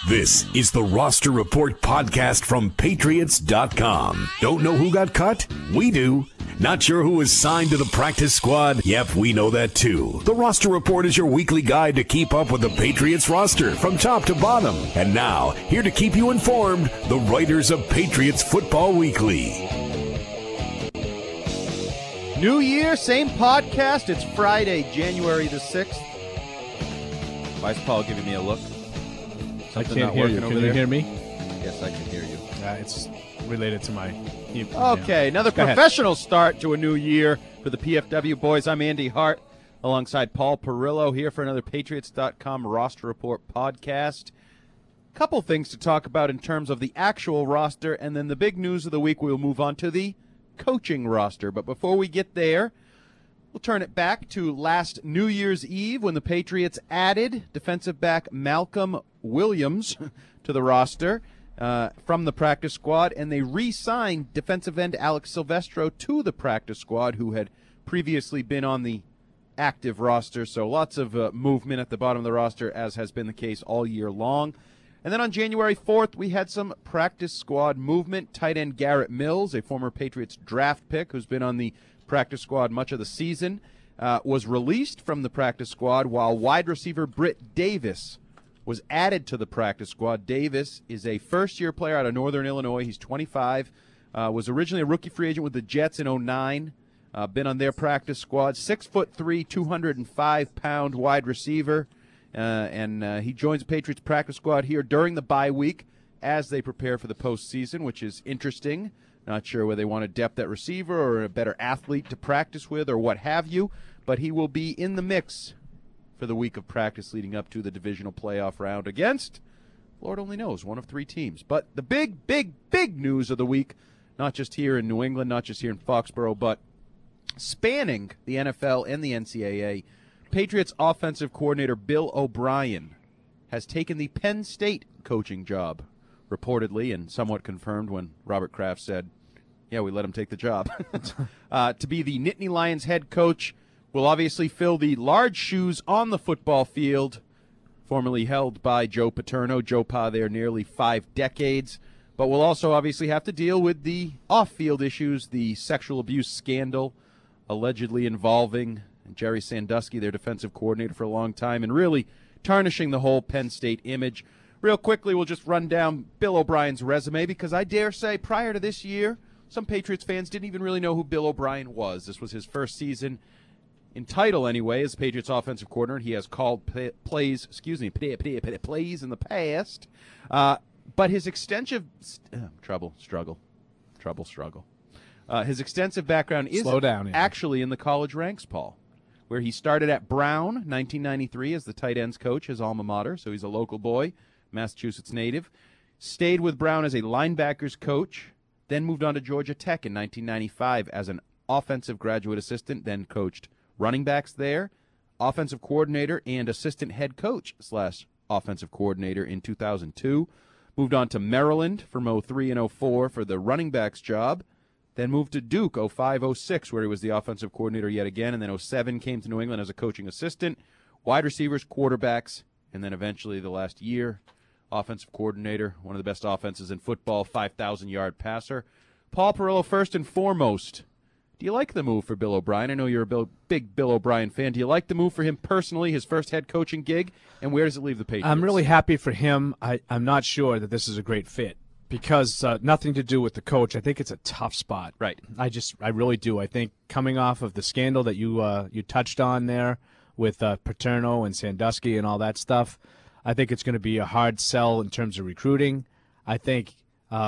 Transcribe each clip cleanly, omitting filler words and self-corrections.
This is the Roster Report podcast from Patriots.com. Don't know who got cut? We do. Not sure who was signed to the practice squad? Yep, we know that too. The Roster Report is your weekly guide to keep up with the Patriots roster from top to bottom. And now, here to keep you informed, the writers of Patriots Football Weekly. New year, same podcast. It's Friday, January the 6th. Why is Paul giving me a look? I can't hear you. Can you hear me? Yes, I can hear you. It's related to my... Okay, another professional start to a new year for the PFW boys. I'm Andy Hart alongside Paul Perillo here for another Patriots.com Roster Report podcast. Couple things to talk about in terms of the actual roster, and then the big news of the week, we'll move on to the coaching roster. But before we get there, we'll turn it back to last New Year's Eve when the Patriots added defensive back Malcolm Williams to the roster from the practice squad, and they re-signed defensive end Alex Silvestro to the practice squad, who had previously been on the active roster. So lots of movement at the bottom of the roster, as has been the case all year long. And then on January 4th, we had some practice squad movement. Tight end Garrett Mills, a former Patriots draft pick who's been on the practice squad much of the season, was released from the practice squad, while wide receiver Britt Davis was added to the practice squad. Davis is a first-year player out of Northern Illinois. He's 25, was originally a rookie free agent with the Jets in 2009, been on their practice squad. 6'3", 205-pound wide receiver, and he joins the Patriots practice squad here during the bye week as they prepare for the postseason, which is interesting. Not sure whether they want to depth at receiver or a better athlete to practice with or what have you, but he will be in the mix for the week of practice leading up to the divisional playoff round against, Lord only knows, one of three teams. But the big news of the week, not just here in New England, not just here in Foxborough, but spanning the NFL and the NCAA, Patriots offensive coordinator Bill O'Brien has taken the Penn State coaching job, reportedly and somewhat confirmed when Robert Kraft said, yeah, we let him take the job. To be the Nittany Lions head coach, will obviously fill the large shoes on the football field, formerly held by Joe Paterno. Joe Pa there nearly 5 decades. But will also obviously have to deal with the off-field issues, the sexual abuse scandal allegedly involving Jerry Sandusky, their defensive coordinator for a long time, and really tarnishing the whole Penn State image. Real quickly, we'll just run down Bill O'Brien's resume, because I dare say prior to this year, some Patriots fans didn't even really know who Bill O'Brien was. This was his first season in title anyway, as Patriots offensive coordinator. He has called plays in the past. But his extensive struggle. His extensive background is actually in the college ranks, Paul, where he started at Brown, 1993, as the tight ends coach, his alma mater. So he's a local boy, Massachusetts native. Stayed with Brown as a linebackers coach, then moved on to Georgia Tech in 1995 as an offensive graduate assistant, then coached running backs there, offensive coordinator and assistant head coach / offensive coordinator in 2002. Moved on to Maryland from 03 and 04 for the running backs job. Then moved to Duke 05-06, where he was the offensive coordinator yet again. And then 07 came to New England as a coaching assistant, wide receivers, quarterbacks, and then eventually the last year, offensive coordinator, one of the best offenses in football, 5,000-yard passer. Paul Perillo, first and foremost, do you like the move for Bill O'Brien? I know you're a big Bill O'Brien fan. Do you like the move for him personally, his first head coaching gig, and where does it leave the Patriots? I'm really happy for him. I'm not sure that this is a great fit because nothing to do with the coach. I think it's a tough spot. Right. I really do. I think coming off of the scandal that you touched on there with Paterno and Sandusky and all that stuff, I think it's going to be a hard sell in terms of recruiting. I think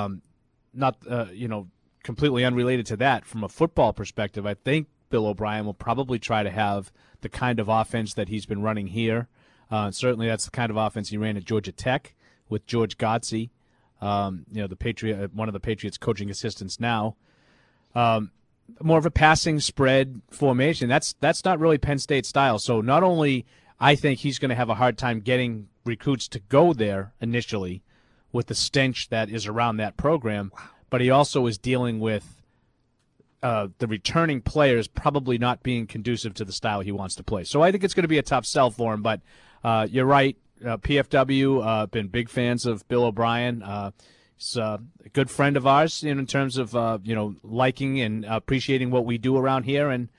completely unrelated to that, from a football perspective, I think Bill O'Brien will probably try to have the kind of offense that he's been running here. Certainly that's the kind of offense he ran at Georgia Tech with George Godsey, one of the Patriots coaching assistants now. More of a passing spread formation. That's not really Penn State style. So not only I think he's going to have a hard time getting recruits to go there initially with the stench that is around that program, but he also is dealing with the returning players probably not being conducive to the style he wants to play. So I think it's going to be a tough sell for him, but you're right. PFW, been big fans of Bill O'Brien. He's a good friend of ours in terms of liking and appreciating what we do around here, and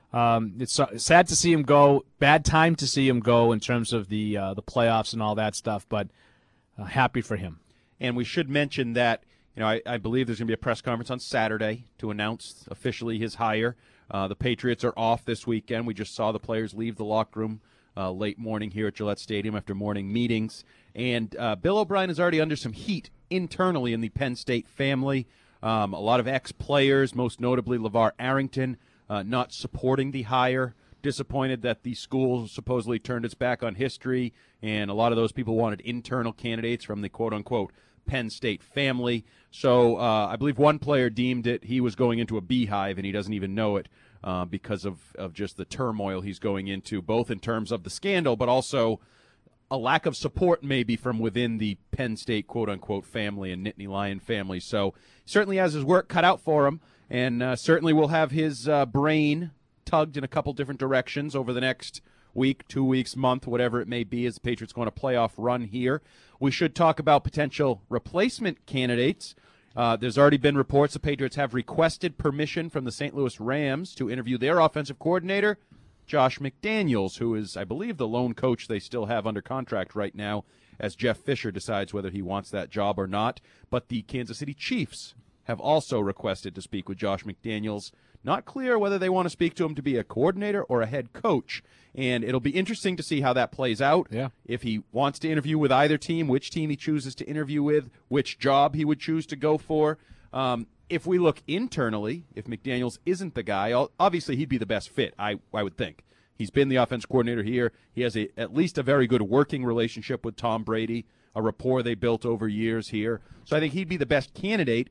it's sad to see him go. Bad time to see him go in terms of the playoffs and all that stuff, but happy for him. And we should mention that I believe there's going to be a press conference on Saturday to announce officially his hire. The Patriots are off this weekend. We just saw the players leave the locker room late morning here at Gillette Stadium after morning meetings. And Bill O'Brien is already under some heat internally in the Penn State family. A lot of ex-players, most notably LeVar Arrington, not supporting the hire, disappointed that the school supposedly turned its back on history, and a lot of those people wanted internal candidates from the quote-unquote Penn State family. So I believe one player deemed it he was going into a beehive, and he doesn't even know it because of just the turmoil he's going into, both in terms of the scandal, but also a lack of support maybe from within the Penn State quote-unquote family and Nittany Lion family. So certainly has his work cut out for him, and certainly will have his brain tugged in a couple different directions over the next week, 2 weeks, month, whatever it may be, as the Patriots go on a playoff run here. We should talk about potential replacement candidates. There's already been reports the Patriots have requested permission from the St. Louis Rams to interview their offensive coordinator, Josh McDaniels, who is, I believe, the lone coach they still have under contract right now, as Jeff Fisher decides whether he wants that job or not. But the Kansas City Chiefs have also requested to speak with Josh McDaniels. Not clear whether they want to speak to him to be a coordinator or a head coach. And it'll be interesting to see how that plays out. Yeah. If he wants to interview with either team, which team he chooses to interview with, which job he would choose to go for. If we look internally, if McDaniels isn't the guy, obviously he'd be the best fit, I would think. He's been the offense coordinator here. He has at least a very good working relationship with Tom Brady, a rapport they built over years here. So I think he'd be the best candidate.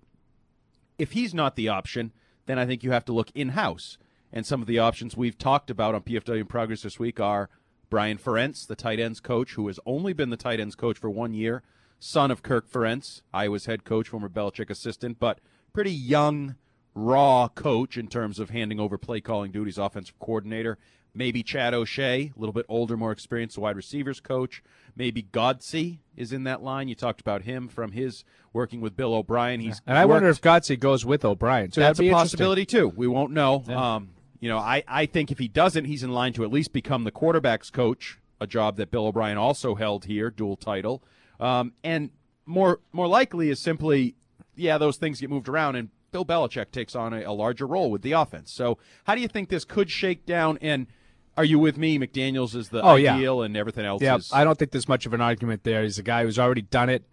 If he's not the option, then I think you have to look in-house. And some of the options we've talked about on PFW in Progress this week are Brian Ferentz, the tight ends coach, who has only been the tight ends coach for 1 year, son of Kirk Ferentz, Iowa's head coach, former Belichick assistant, but pretty young, raw coach in terms of handing over play-calling duties, offensive coordinator. Maybe Chad O'Shea, a little bit older, more experienced, the wide receivers coach. Maybe Godsey is in that line. You talked about him from his working with Bill O'Brien. And I wonder if Godsey goes with O'Brien. So that's a possibility, too. We won't know. Yeah. I think if he doesn't, he's in line to at least become the quarterback's coach, a job that Bill O'Brien also held here, dual title. And more likely is simply, those things get moved around, and Bill Belichick takes on a larger role with the offense. So how do you think this could shake down? And are you with me? McDaniels is the ideal, and everything else is. I don't think there's much of an argument there. He's a guy who's already done it.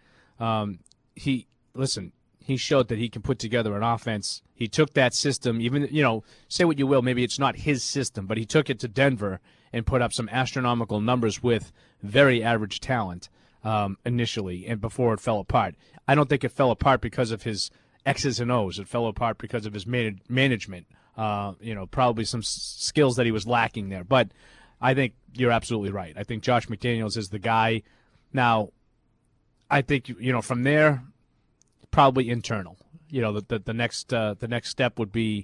He showed that he can put together an offense. He took that system, even, say what you will, maybe it's not his system, but he took it to Denver and put up some astronomical numbers with very average talent initially and before it fell apart. I don't think it fell apart because of his X's and O's. It fell apart because of his management. Probably some skills that he was lacking there. But I think you're absolutely right. I think Josh McDaniels is the guy. Now, I think, from there, probably internal. The next step would be,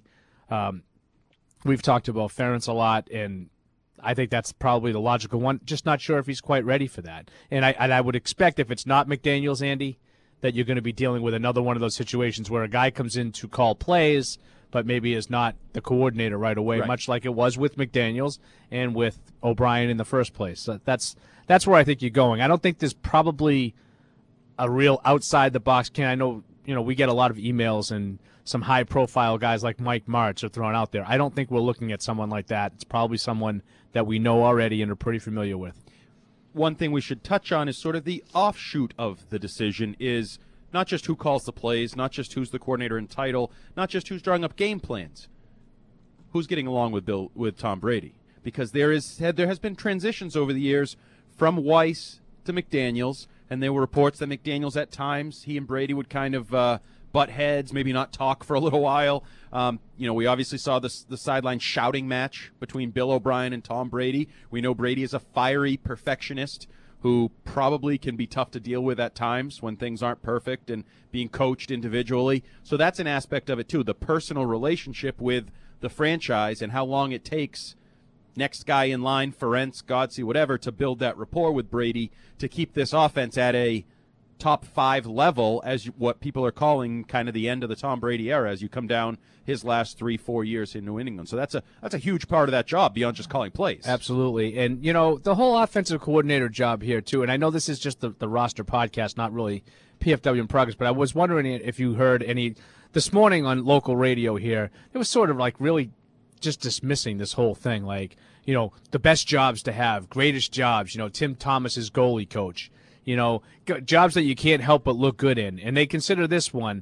we've talked about Ferentz a lot, and I think that's probably the logical one. Just not sure if he's quite ready for that. And I would expect if it's not McDaniels, Andy, that you're going to be dealing with another one of those situations where a guy comes in to call plays, but maybe is not the coordinator right away, right, much like it was with McDaniels and with O'Brien in the first place. So that's where I think you're going. I don't think there's probably a real outside-the-box can. I know, we get a lot of emails, and some high-profile guys like Mike Martz are thrown out there. I don't think we're looking at someone like that. It's probably someone that we know already and are pretty familiar with. One thing we should touch on is sort of the offshoot of the decision is not just who calls the plays, not just who's the coordinator in title, not just who's drawing up game plans. Who's getting along with Tom Brady? Because there has been transitions over the years from Weiss to McDaniels, and there were reports that McDaniels at times, he and Brady would kind of butt heads, maybe not talk for a little while. We obviously saw the sideline shouting match between Bill O'Brien and Tom Brady. We know Brady is a fiery perfectionist who probably can be tough to deal with at times when things aren't perfect and being coached individually. So that's an aspect of it too, the personal relationship with the franchise and how long it takes next guy in line, Ferentz, Godsey, whatever, to build that rapport with Brady to keep this offense at a top 5 level as what people are calling kind of the end of the Tom Brady era as you come down his last 3-4 years in New England. So that's a huge part of that job beyond just calling plays. Absolutely. And, the whole offensive coordinator job here, too, and I know this is just the roster podcast, not really PFW in progress, but I was wondering if you heard any this morning on local radio here. It was sort of like really just dismissing this whole thing, like, the best jobs to have, greatest jobs, Tim Thomas's goalie coach, jobs that you can't help but look good in. And they consider this one,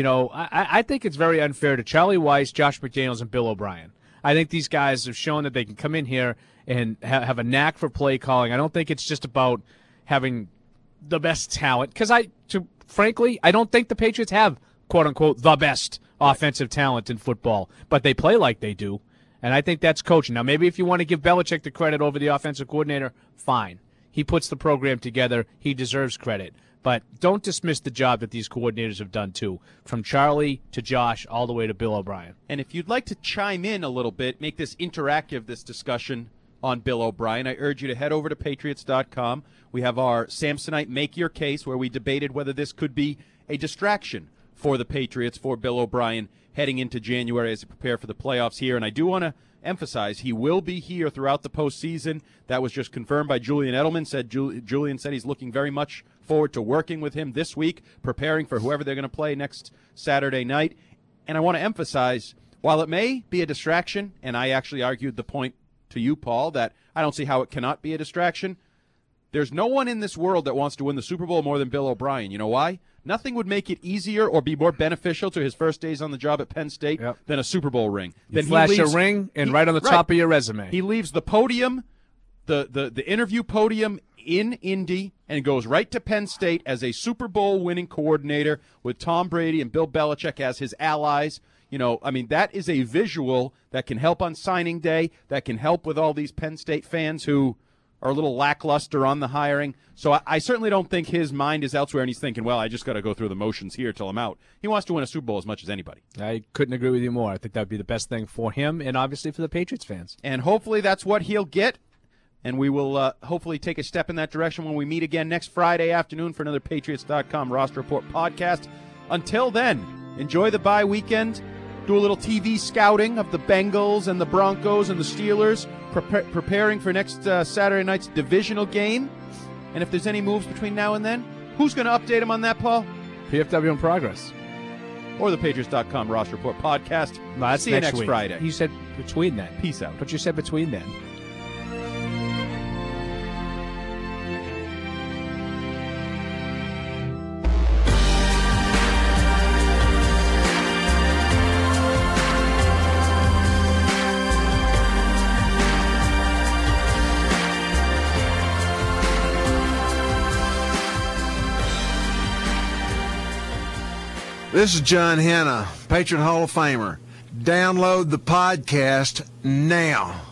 I think it's very unfair to Charlie Weiss, Josh McDaniels, and Bill O'Brien. I think these guys have shown that they can come in here and have a knack for play calling. I don't think it's just about having the best talent, because frankly, I don't think the Patriots have, quote-unquote, the best offensive talent in football, but they play like they do. And I think that's coaching. Now, maybe if you want to give Belichick the credit over the offensive coordinator, fine. He puts the program together. He deserves credit. But don't dismiss the job that these coordinators have done, too, from Charlie to Josh all the way to Bill O'Brien. And if you'd like to chime in a little bit, make this interactive, this discussion on Bill O'Brien, I urge you to head over to Patriots.com. We have our Samsonite Make Your Case, where we debated whether this could be a distraction for the Patriots, for Bill O'Brien, heading into January as they prepare for the playoffs here. And I do want to emphasize he will be here throughout the postseason. That was just confirmed by Julian Edelman. Julian said he's looking very much forward to working with him this week, preparing for whoever they're going to play next Saturday night. And I want to emphasize, while it may be a distraction, and I actually argued the point to you, Paul, that I don't see how it cannot be a distraction, there's no one in this world that wants to win the Super Bowl more than Bill O'Brien. You know why? Nothing would make it easier or be more beneficial to his first days on the job at Penn State than a Super Bowl ring. Then flash a ring and right on the top of your resume. He leaves the podium, the interview podium in Indy, and goes right to Penn State as a Super Bowl winning coordinator with Tom Brady and Bill Belichick as his allies. That is a visual that can help on signing day, that can help with all these Penn State fans who are a little lackluster on the hiring. So I certainly don't think his mind is elsewhere and he's thinking, well, I just got to go through the motions here till I'm out. He wants to win a Super Bowl as much as anybody. I couldn't agree with you more. I think that would be the best thing for him and obviously for the Patriots fans. And hopefully that's what he'll get. And we will hopefully take a step in that direction when we meet again next Friday afternoon for another Patriots.com Roster Report podcast. Until then, enjoy the bye weekend. Do a little TV scouting of the Bengals and the Broncos and the Steelers, preparing for next Saturday night's divisional game. And if there's any moves between now and then, who's going to update them on that, Paul? PFW in progress. Or the Patriots.com Roster Report podcast. No, that's See you next Friday. You said between then. Peace out. But you said between then. This is John Hanna, Patriot Hall of Famer. Download the podcast now.